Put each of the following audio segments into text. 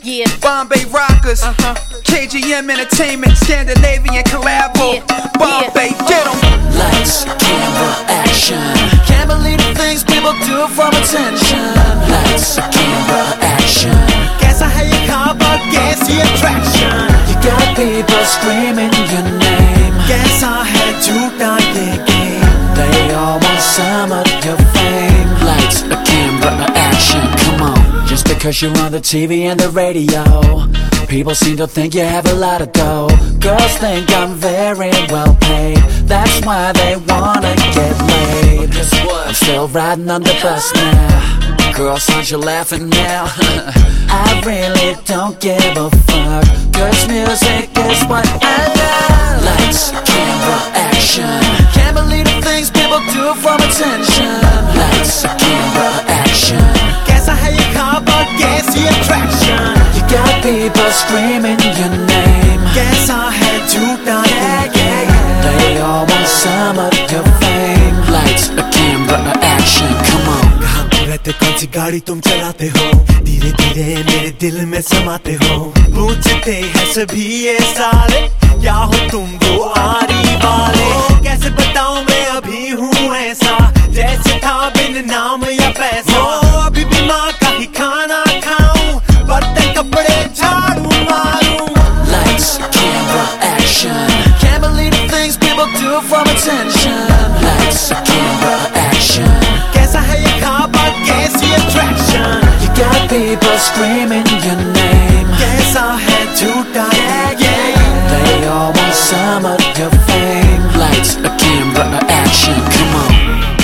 Yeah. Bombay Rockers, KGM Entertainment, Scandinavian collabo. Bombay, get 'em. Lights, camera, action. Can't believe the things people do for attention. Lights, camera, action. कैसा है ये खाबा, कैसी attraction? You got people screaming your name. कैसा है झूठा ये game? They all want some of your fame. Lights, a camera, a action. Come on. Just because you're on the TV and the radio, people seem to think you have a lot of dough. Girls think I'm very well paid. That's why they wanna get laid. Guess what? I'm still riding on the bus now. Girls, aren't you laughing now? I really don't give a fuck, 'cause music is what I love. Lights, camera, action. Can't believe the things people do for attention. Lights, camera, action. कैसा है ये खाबा, कैसी attraction? You got people screaming your name. कैसा है झूठा ये game? They all want some of your fame. Lights, a camera, a action. Come on. कहाँ पे रहते, कौन सी गाड़ी तुम चलाते हो? धीरे धीरे मेरे दिल में समाते हो। पूछते हैं सभी ये सारे, क्या हो तुम वो आरी वाले? कैसे बताऊं मैं अभी हूँ ऐसा, जैसे था बिन नाम या पैसा। अभी भी माँ का ही खाना खाऊं, बर्तन कपड़े झाड़ू मारूं। Lights, camera, action. Can't believe the things people do for attention. Lights, camera, action. कैसा है ये खाबा, कैसी attraction? You got people screaming your name. कैसा है झूठा ये game? They all want some of your fame. Lights, a camera, a action. Come on.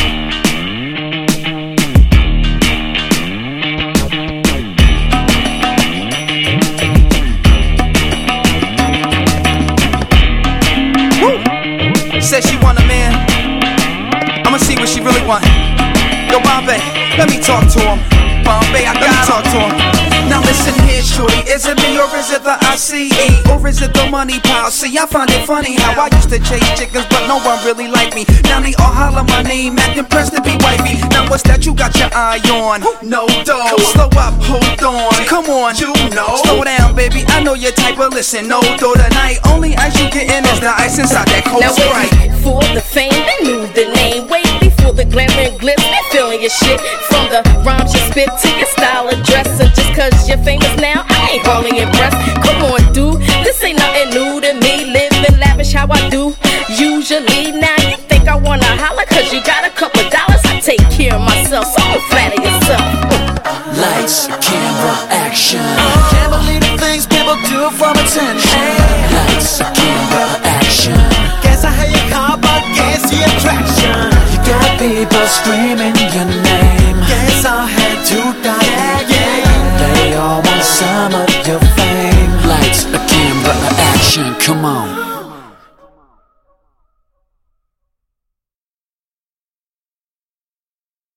Said she want a man, I'ma see what she really want. Yo, Bombay, let me talk to him. Bombay, I gotta talk to him. Now listen here, shorty, is it me or is it the ICE? Or is it the money pile? See, I find it funny how I used to chase chickens, but no one really liked me. Now they all holler my name, acting pressed to be wifey. Now what's that you got your eye on? No dough. Slow up, hold on. Come on, you know. Slow down, baby, I know your type, but listen, no dough tonight. Only ice you getting is the ice inside that cold Now Sprite. wait for the fame, they knew the name. Wait before the glamour and glitz, they feeling your shit. From the rhymes you spit to your style of dress, and just 'cause you're famous now, I ain't hardly impressed. Come on, dude, this ain't nothing new to me. Living lavish how I do usually. Now you think I wanna holler 'cause you got a couple dollars. I take care of myself, so don't flatter yourself. Lights, camera, action. Can't believe the things people do for attention. Lights, camera, action. कैसा है ये खाबा, कैसी attraction? You got people screaming your name. कैसा है झूठा ये game? They all want some of